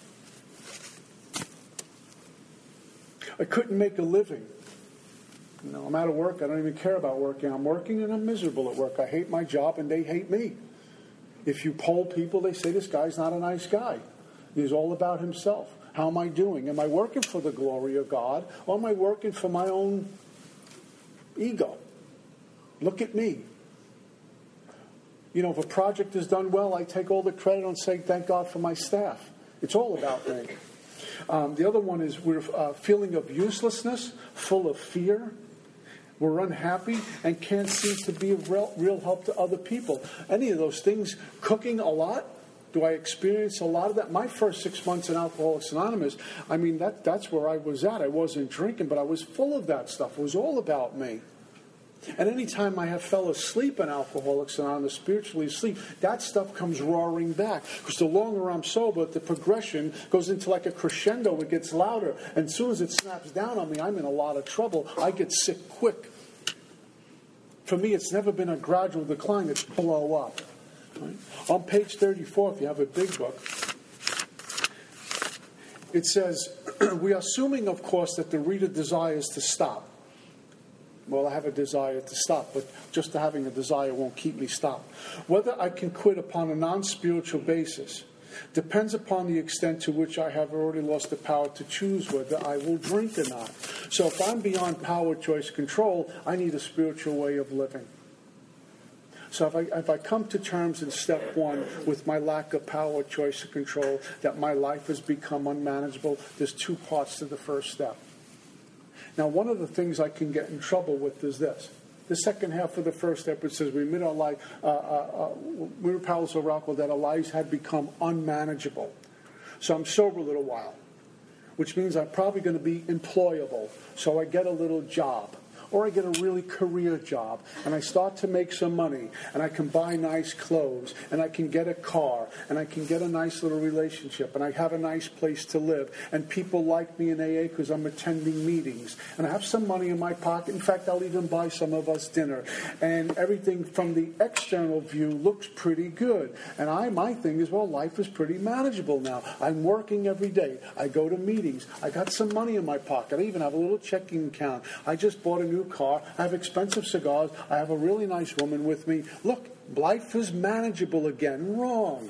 I couldn't make a living. You know, I'm out of work. I don't even care about working. I'm working and I'm miserable at work. I hate my job and they hate me. If you poll people, they say this guy's not a nice guy. He's all about himself. How am I doing? Am I working for the glory of God, or am I working for my own ego? Look at me. You know, if a project is done well, I take all the credit and say, thank God for my staff. It's all about me. Um, the other one is we're uh, feeling of uselessness, full of fear. We're unhappy and can't seem to be of real, real help to other people. Any of those things, cooking a lot, do I experience a lot of that? My first six months in Alcoholics Anonymous, I mean, that that's where I was at. I wasn't drinking, but I was full of that stuff. It was all about me. And any time I have fell asleep in Alcoholics Anonymous, spiritually asleep, that stuff comes roaring back. Because the longer I'm sober, the progression goes into like a crescendo. It gets louder. And as soon as it snaps down on me, I'm in a lot of trouble. I get sick quick. For me, it's never been a gradual decline. It's blow up. Right? On page thirty-four, if you have a big book, it says, we are assuming, of course, that the reader desires to stop. Well, I have a desire to stop, but just having a desire won't keep me stopped. Whether I can quit upon a non-spiritual basis depends upon the extent to which I have already lost the power to choose whether I will drink or not. So if I'm beyond power, choice, control, I need a spiritual way of living. So if I, if I come to terms in step one with my lack of power, choice, and control, that my life has become unmanageable, there's two parts to the first step. Now, one of the things I can get in trouble with is this. The second half of the first step, it says we admit our life, uh, uh, uh, we were powerless over alcohol, that our lives had become unmanageable. So I'm sober a little while, which means I'm probably going to be employable. So I get a little job. Or I get a really career job, and I start to make some money, and I can buy nice clothes, and I can get a car, and I can get a nice little relationship, and I have a nice place to live, and people like me in A A because I'm attending meetings, and I have some money in my pocket. In fact, I'll even buy some of us dinner, and everything from the external view looks pretty good. And I, my thing is, well, life is pretty manageable now. I'm working every day. I go to meetings. I got some money in my pocket. I even have a little checking account. I just bought a new car. I have expensive cigars. I have a really nice woman with me. Look, life is manageable again. Wrong.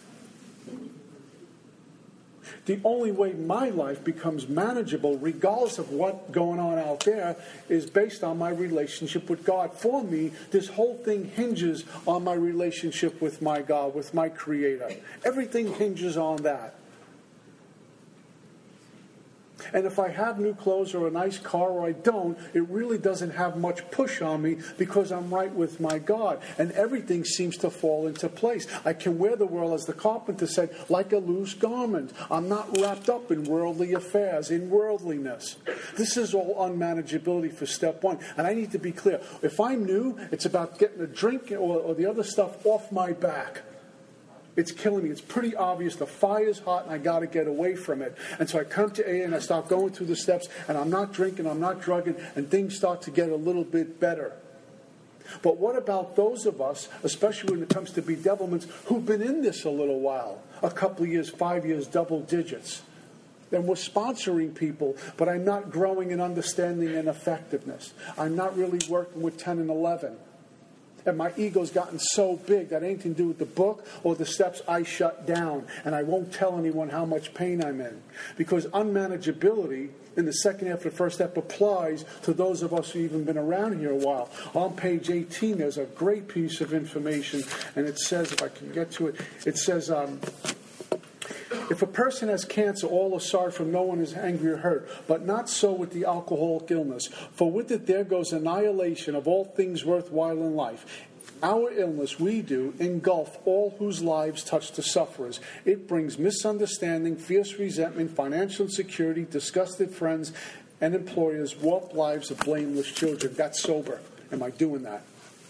The only way my life becomes manageable, regardless of what's going on out there, is based on my relationship with God. For me, this whole thing hinges on my relationship with my God, with my Creator. Everything hinges on that. And if I have new clothes or a nice car or I don't, it really doesn't have much push on me because I'm right with my God. And everything seems to fall into place. I can wear the world, as the carpenter said, like a loose garment. I'm not wrapped up in worldly affairs, in worldliness. This is all unmanageability for step one. And I need to be clear. If I'm new, it's about getting a drink or, or the other stuff off my back. It's killing me. It's pretty obvious. The fire's hot and I got to get away from it. And so I come to A A and I start going through the steps and I'm not drinking, I'm not drugging, and things start to get a little bit better. But what about those of us, especially when it comes to bedevilments, who've been in this a little while, a couple of years, five years, double digits? Then we're sponsoring people, but I'm not growing in understanding and effectiveness. I'm not really working with ten and eleven. And my ego's gotten so big that anything to do with the book or the steps, I shut down. And I won't tell anyone how much pain I'm in. Because unmanageability in the second half of the first step applies to those of us who've even been around here a while. On page eighteen, there's a great piece of information. And it says, if I can get to it, it says... Um, If a person has cancer, all are sorry, for no one is angry or hurt, but not so with the alcoholic illness. For with it there goes annihilation of all things worthwhile in life. Our illness, we do, engulf all whose lives touch the sufferers. It brings misunderstanding, fierce resentment, financial insecurity, disgusted friends, and employers, warped lives of blameless children. That's sober. Am I doing that?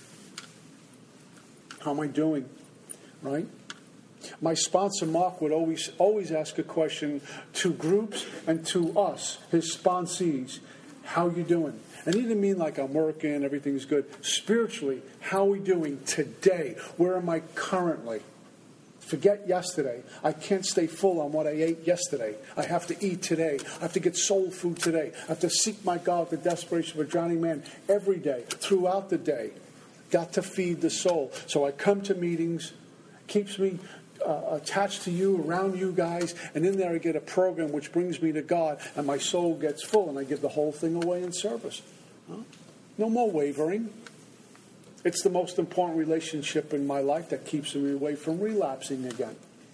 How am I doing? Right? My sponsor, Mark, would always always ask a question to groups and to us, his sponsees. How you doing? And he didn't mean like I'm working, everything's good. Spiritually, how are we doing today? Where am I currently? Forget yesterday. I can't stay full on what I ate yesterday. I have to eat today. I have to get soul food today. I have to seek my God with the desperation of a drowning man every day, throughout the day. Got to feed the soul. So I come to meetings, keeps me Uh, attached to you, around you guys, and in there I get a program which brings me to God, and my soul gets full, and I give the whole thing away in service. Huh? No more wavering. It's the most important relationship in my life that keeps me away from relapsing again.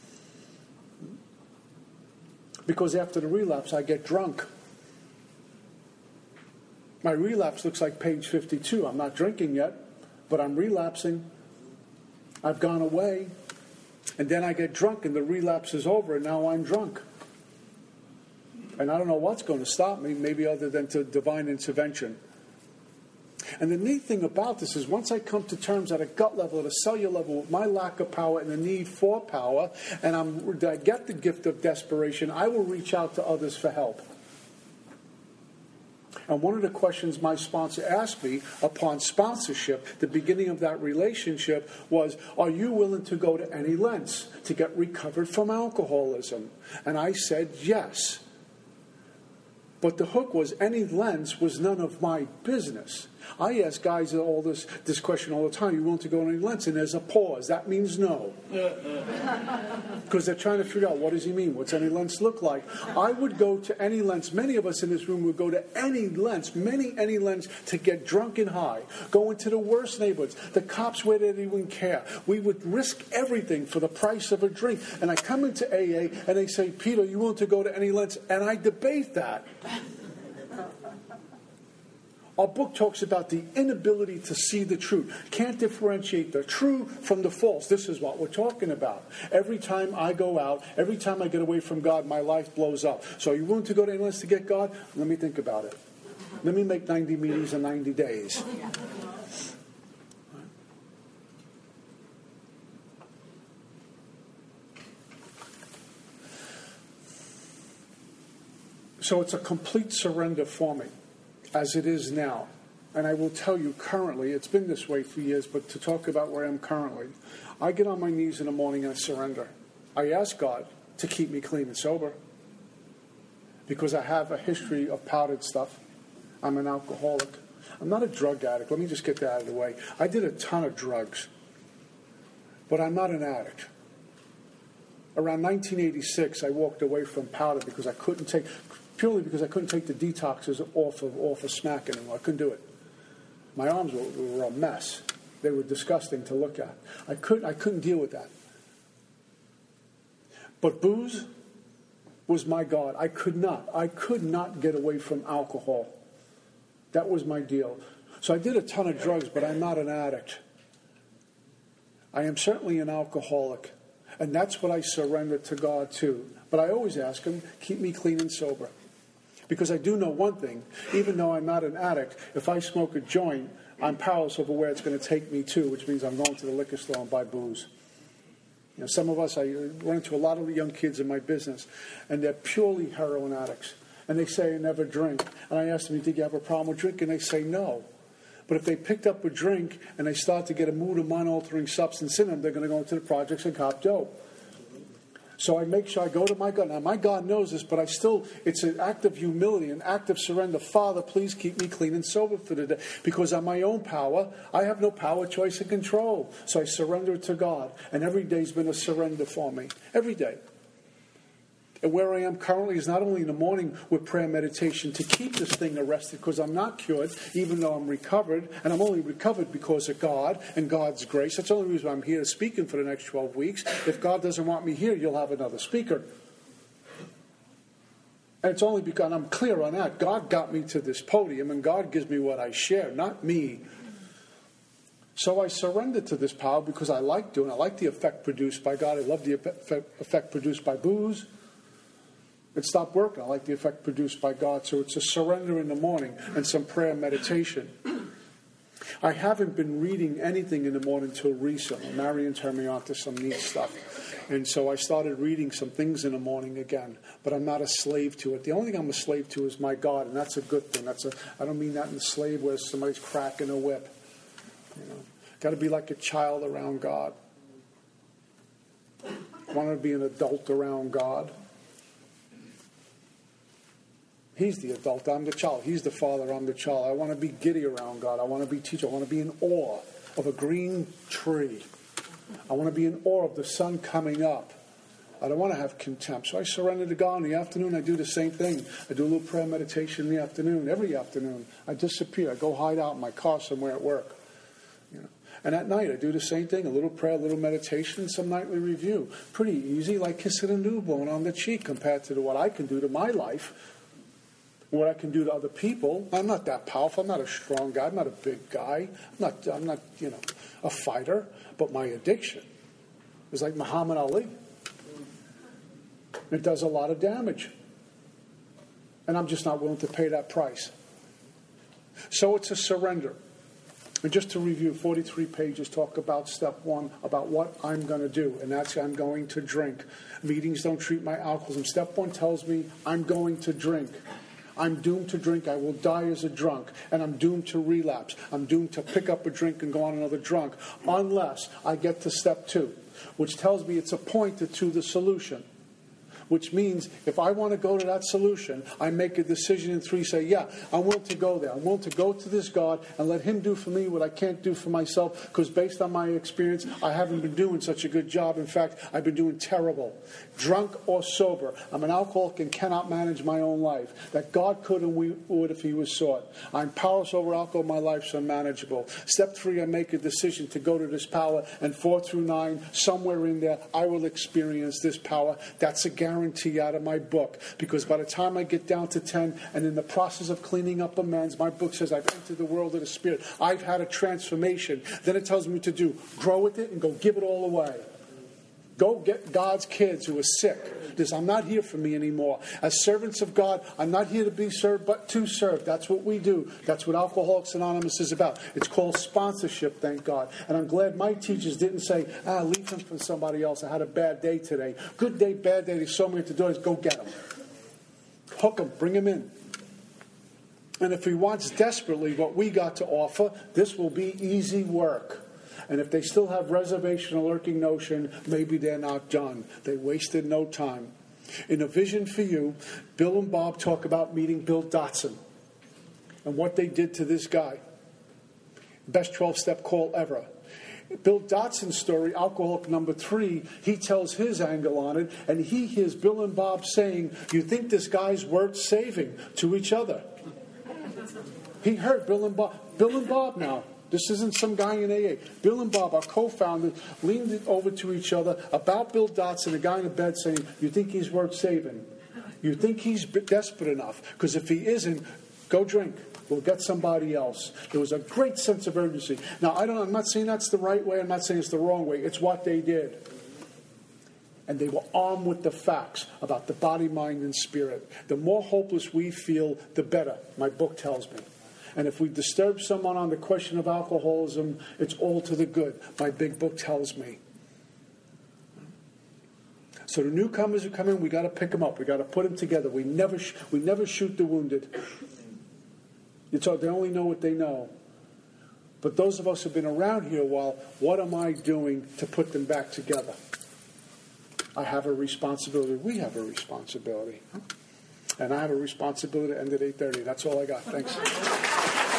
Because after the relapse, I get drunk. My relapse looks like page fifty-two. I'm not drinking yet, but I'm relapsing. I've gone away. And then I get drunk and the relapse is over and now I'm drunk. And I don't know what's going to stop me, maybe other than to divine intervention. And the neat thing about this is once I come to terms at a gut level, at a cellular level, with my lack of power and the need for power, and I'm, I get the gift of desperation, I will reach out to others for help. And one of the questions my sponsor asked me upon sponsorship, the beginning of that relationship, was, are you willing to go to any lengths to get recovered from alcoholism? And I said, yes. But the hook was any lengths was none of my business. I ask guys all this, this question all the time, you willing to go to any lengths? And there's a pause. That means no. Because they're trying to figure out, what does he mean? What's any lengths look like? I would go to any lengths. Many of us in this room would go to any lengths, many, any lengths to get drunk and high. Go into the worst neighborhoods. The cops where they didn't even care. We would risk everything for the price of a drink. And I come into A A and they say, Peter, you willing to go to any lengths? And I debate that. Our book talks about the inability to see the truth. Can't differentiate the true from the false. This is what we're talking about. Every time I go out, every time I get away from God, my life blows up. So are you willing to go to any lengths to get God? Let me think about it. Let me make ninety meetings in ninety days. So it's a complete surrender for me, as it is now. And I will tell you currently, it's been this way for years, but to talk about where I am currently, I get on my knees in the morning and I surrender. I ask God to keep me clean and sober because I have a history of powdered stuff. I'm an alcoholic. I'm not a drug addict. Let me just get that out of the way. I did a ton of drugs, but I'm not an addict. Around nineteen eighty-six, I walked away from powder because I couldn't take... Purely because I couldn't take the detoxes off of off of smack anymore. I couldn't do it. My arms were, were a mess. They were disgusting to look at. I couldn't I couldn't deal with that. But booze, was my God. I could not. I could not get away from alcohol. That was my deal. So I did a ton of drugs, but I'm not an addict. I am certainly an alcoholic. And that's what I surrender to God to. But I always ask him, keep me clean and sober. Because I do know one thing, even though I'm not an addict, if I smoke a joint, I'm powerless over where it's going to take me to, which means I'm going to the liquor store and buy booze. You know, some of us, I run into a lot of young kids in my business, and they're purely heroin addicts. And they say, I never drink. And I ask them, do you have a problem with drinking? And they say, no. But if they picked up a drink and they start to get a mood or mind-altering substance in them, they're going to go into the projects and cop dope. So I make sure I go to my God. Now, my God knows this, but I still, it's an act of humility, an act of surrender. Father, please keep me clean and sober for the day. Because on my own power, I have no power, choice, and control. So I surrender it to God. And every day's been a surrender for me. Every day. And where I am currently is not only in the morning with prayer and meditation to keep this thing arrested, because I'm not cured, even though I'm recovered, and I'm only recovered because of God and God's grace. That's the only reason I'm here speaking for the next twelve weeks. If God doesn't want me here, you'll have another speaker. And it's only because I'm clear on that. God got me to this podium, and God gives me what I share, not me. So I surrendered to this power because I like doing it. I like the effect produced by God. I love the effect produced by booze. It stopped working. I like the effect produced by God. So it's a surrender in the morning and some prayer and meditation. I haven't been reading anything in the morning until recently. Marion turned me on to some neat stuff. And so I started reading some things in the morning again. But I'm not a slave to it. The only thing I'm a slave to is my God. And that's a good thing. That's a, I don't mean that in slave where somebody's cracking a whip. You know, got to be like a child around God. Want to be an adult around God. He's the adult, I'm the child. He's the father, I'm the child. I want to be giddy around God. I want to be teacher. I want to be in awe of a green tree. I want to be in awe of the sun coming up. I don't want to have contempt. So I surrender to God in the afternoon. I do the same thing. I do a little prayer meditation in the afternoon. Every afternoon, I disappear. I go hide out in my car somewhere at work. You know. And at night, I do the same thing. A little prayer, a little meditation, and some nightly review. Pretty easy, like kissing a newborn on the cheek compared to what I can do to my life. What I can do to other people. I'm not that powerful. I'm not a strong guy. I'm not a big guy. I'm not, I'm not, you know, a fighter. But my addiction is like Muhammad Ali. It does a lot of damage. And I'm just not willing to pay that price. So it's a surrender. And just to review, forty-three pages talk about step one, about what I'm going to do. And that's I'm going to drink. Meetings don't treat my alcoholism. Step one tells me I'm going to drink. I'm doomed to drink. I will die as a drunk. And I'm doomed to relapse. I'm doomed to pick up a drink and go on another drunk. Unless I get to step two, which tells me it's appointed to the solution. Which means if I want to go to that solution, I make a decision in three, say, yeah, I'm willing to go there. I'm willing to go to this God and let him do for me what I can't do for myself, because based on my experience, I haven't been doing such a good job. In fact, I've been doing terrible. Drunk or sober. I'm an alcoholic and cannot manage my own life. That God could and would if he was sought. I'm powerless over alcohol. My life's unmanageable. Step three, I make a decision to go to this power. And four through nine, somewhere in there, I will experience this power. That's a guarantee. Guarantee out of my book, because by the time I get down to ten, and in the process of cleaning up amends, my book says I've entered the world of the Spirit. I've had a transformation. Then it tells me what to do. Grow with it and go give it all away. Go get God's kids who are sick. This, I'm not here for me anymore. As servants of God, I'm not here to be served, but to serve. That's what we do. That's what Alcoholics Anonymous is about. It's called sponsorship, thank God. And I'm glad my teachers didn't say, ah, leave him for somebody else. I had a bad day today. Good day, bad day. There's so many to do. Go get him. Hook him. Bring him in. And if he wants desperately what we got to offer, this will be easy work. And if they still have reservation or lurking notion, maybe they're not done. They wasted no time. In A Vision for You, Bill and Bob talk about meeting Bill Dotson and what they did to this guy. Best twelve-step call ever. Bill Dotson's story, alcoholic number three, he tells his angle on it, and he hears Bill and Bob saying, you think this guy's worth saving, to each other. He heard Bill and Bob. Bill and Bob now. This isn't some guy in A A. Bill and Bob, our co-founders, leaned over to each other about Bill Dotson, a guy in the bed saying, you think he's worth saving? You think he's desperate enough, because if he isn't, go drink. We'll get somebody else. There was a great sense of urgency. Now, I don't, I'm not saying that's the right way. I'm not saying it's the wrong way. It's what they did. And they were armed with the facts about the body, mind, and spirit. The more hopeless we feel, the better, my book tells me. And if we disturb someone on the question of alcoholism, it's all to the good, my big book tells me. So the newcomers who come in, we got to pick them up. We got to put them together. We never, sh- we never shoot the wounded. It's all, they only know what they know. But those of us who've been around here a while, what am I doing to put them back together? I have a responsibility. We have a responsibility. And I have a responsibility to end at eight thirty. That's all I got. Thanks.